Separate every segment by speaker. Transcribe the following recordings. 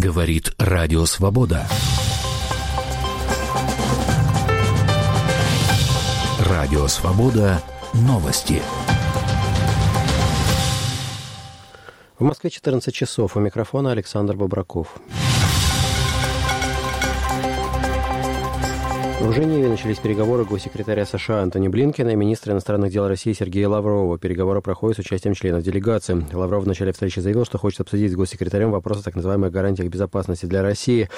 Speaker 1: Говорит Радио Свобода. Радио Свобода. Новости.
Speaker 2: В Москве 14 часов. У микрофона Александр Бобраков. В Женеве начались переговоры госсекретаря США Антони Блинкена и министра иностранных дел России Сергея Лаврова. Переговоры проходят с участием членов делегации. Лавров в начале встречи заявил, что хочет обсудить с госсекретарем вопрос о так называемых гарантиях безопасности для России.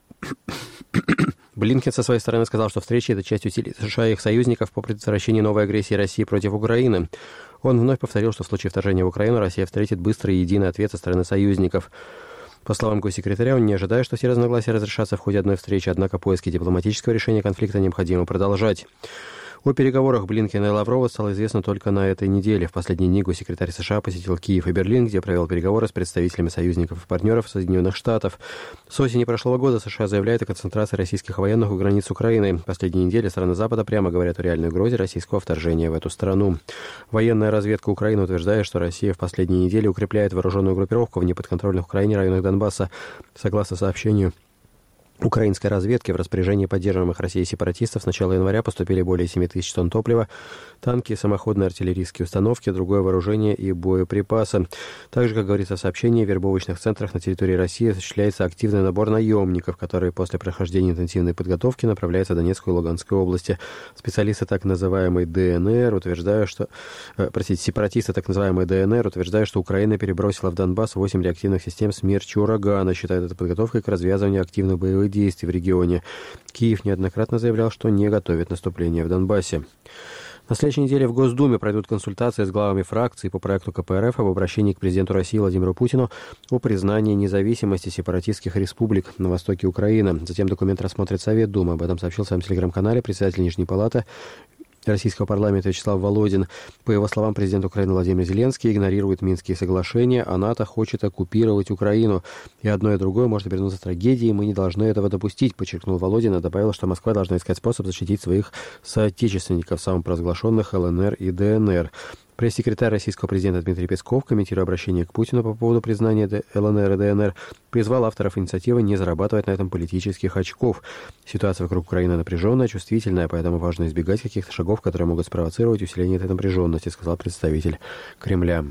Speaker 2: Блинкен со своей стороны сказал, что встреча – это часть усилий США и их союзников по предотвращению новой агрессии России против Украины. Он вновь повторил, что в случае вторжения в Украину Россия встретит быстрый и единый ответ со стороны союзников. По словам госсекретаря, он не ожидает, что все разногласия разрешатся в ходе одной встречи, однако поиски дипломатического решения конфликта необходимо продолжать. О переговорах Блинкена и Лаврова стало известно только на этой неделе. В последние дни госсекретарь США посетил Киев и Берлин, где провел переговоры с представителями союзников и партнеров Соединенных Штатов. С осени прошлого года США заявляет о концентрации российских военных у границ Украины. В последние недели страны Запада прямо говорят о реальной угрозе российского вторжения в эту страну. Военная разведка Украины утверждает, что Россия в последние недели укрепляет вооруженную группировку в неподконтрольных Украине районах Донбасса. Согласно сообщению украинской разведки, в распоряжении поддерживаемых Россией сепаратистов с начала января поступили более 7 тысяч тонн топлива, танки, самоходные артиллерийские установки, другое вооружение и боеприпасы. Также, как говорится в сообщении, в вербовочных центрах на территории России осуществляется активный набор наемников, которые после прохождения интенсивной подготовки направляются в Донецкую и Луганскую области. Специалисты так называемой ДНР утверждают, что... сепаратисты так называемой ДНР утверждают, что Украина перебросила в Донбасс 8 реактивных систем «Смерч» и «Урагана», считают это подготовкой к развязыванию активных боевых действий в регионе. Киев неоднократно заявлял, что не готовит наступление в Донбассе. На следующей неделе в Госдуме пройдут консультации с главами фракций по проекту КПРФ об обращении к президенту России Владимиру Путину о признании независимости сепаратистских республик на востоке Украины. Затем документ рассмотрит Совет Думы. Об этом сообщил в своем телеграм-канале председатель Нижней палаты Российского парламента Вячеслав Володин. По его словам, президент Украины Владимир Зеленский игнорирует Минские соглашения, а НАТО хочет оккупировать Украину. И одно и другое может обернуться трагедией, мы не должны этого допустить, подчеркнул Володин и добавил, что Москва должна искать способ защитить своих соотечественников, самопровозглашенных ЛНР и ДНР. Пресс-секретарь российского президента Дмитрий Песков, комментируя обращение к Путину по поводу признания ЛНР и ДНР, призвал авторов инициативы не зарабатывать на этом политических очков. Ситуация вокруг Украины напряженная, чувствительная, поэтому важно избегать каких-то шагов, которые могут спровоцировать усиление этой напряженности, сказал представитель Кремля.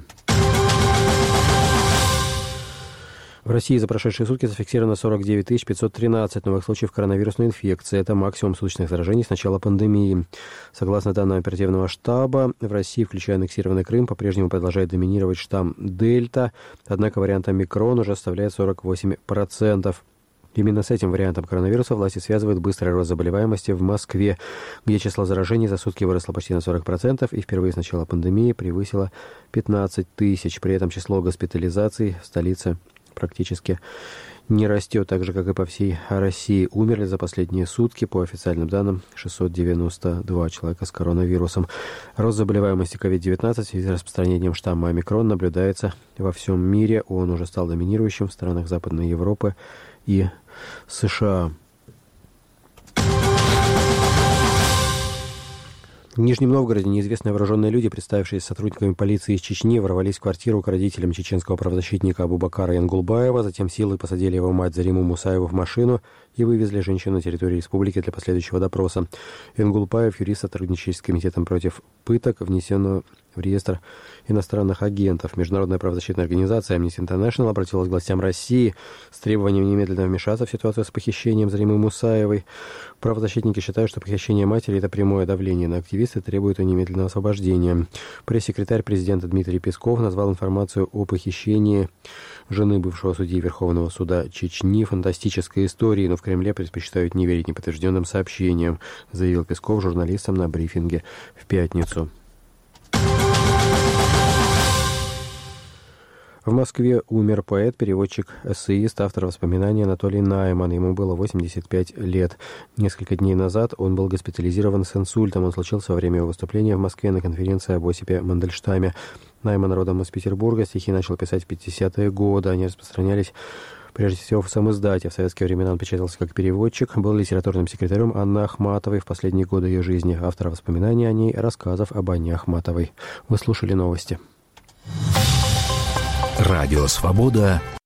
Speaker 2: В России за прошедшие сутки зафиксировано 49 513 новых случаев коронавирусной инфекции. Это максимум суточных заражений с начала пандемии. Согласно данным оперативного штаба, в России, включая аннексированный Крым, по-прежнему продолжает доминировать штамм Дельта, однако вариант Омикрон уже составляет 48%. Именно с этим вариантом коронавируса власти связывают быстрый рост заболеваемости в Москве, где число заражений за сутки выросло почти на 40% и впервые с начала пандемии превысило 15 тысяч. При этом число госпитализаций в столице практически не растет, так же, как и по всей России. Умерли за последние сутки, по официальным данным, 692 человека с коронавирусом. Рост заболеваемости COVID-19 в связи с распространением штамма Омикрон наблюдается во всем мире. Он уже стал доминирующим в странах Западной Европы и США. В Нижнем Новгороде неизвестные вооруженные люди, представившиеся сотрудниками полиции из Чечни, ворвались в квартиру к родителям чеченского правозащитника Абубакара Янгулбаева, затем силой посадили его мать Зариму Мусаеву в машину и вывезли женщину на территорию республики для последующего допроса. Янгулбаев, юрист, сотрудничающий с Комитетом против пыток, внесенного в реестр иностранных агентов. Международная правозащитная организация Amnesty International обратилась к властям России с требованием немедленно вмешаться в ситуацию с похищением Заримы Мусаевой. Правозащитники считают, что похищение матери – это прямое давление на активисты, требуют ее немедленного освобождения. Пресс-секретарь президента Дмитрий Песков назвал информацию о похищении жены бывшего судьи Верховного суда Чечни фантастической историей, но в Кремле предпочитают не верить неподтвержденным сообщениям, заявил Песков журналистам на брифинге в пятницу. В Москве умер поэт, переводчик, эссеист, автор воспоминаний Анатолий Найман. Ему было 85 лет. Несколько дней назад он был госпитализирован с инсультом. Он случился во время его выступления в Москве на конференции об Осипе Мандельштаме. Найман родом из Петербурга, стихи начал писать в 50-е годы. Они распространялись прежде всего в самиздате. В советские времена он печатался как переводчик, был литературным секретарем Анны Ахматовой в последние годы ее жизни. Автор воспоминаний о ней, рассказов об Анне Ахматовой. Вы слушали новости.
Speaker 1: Радио «Свобода».